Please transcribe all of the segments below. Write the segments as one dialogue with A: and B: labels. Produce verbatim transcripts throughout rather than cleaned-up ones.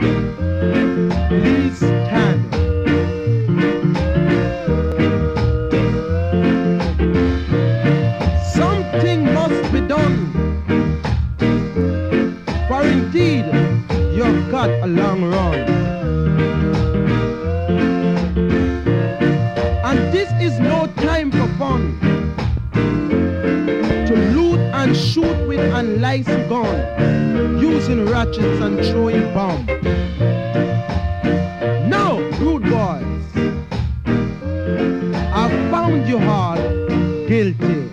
A: Please stand. Something must be done, for indeed you've got a long run. And this is no time for fun, to loot and shoot with unlicensed gun, using ratchets and throwing bombs. Now, rude boys, I've found you all guilty.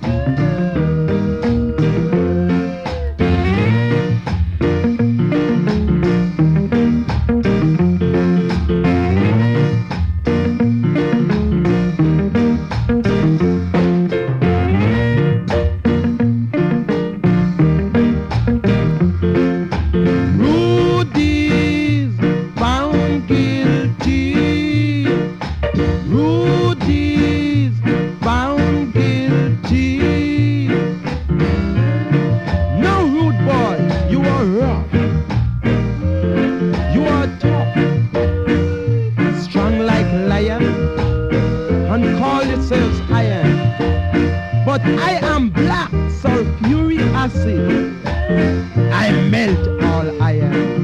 A: But I am black sulfuric acid. I melt all iron.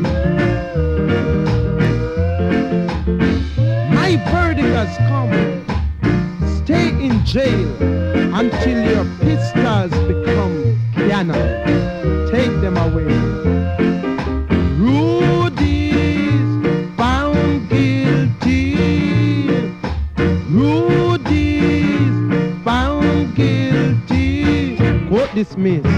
A: My verdict has come. Stay in jail until your pistols become piano. Take them away. Rudy's found guilty. Rudy's found guilty. Court dismissed.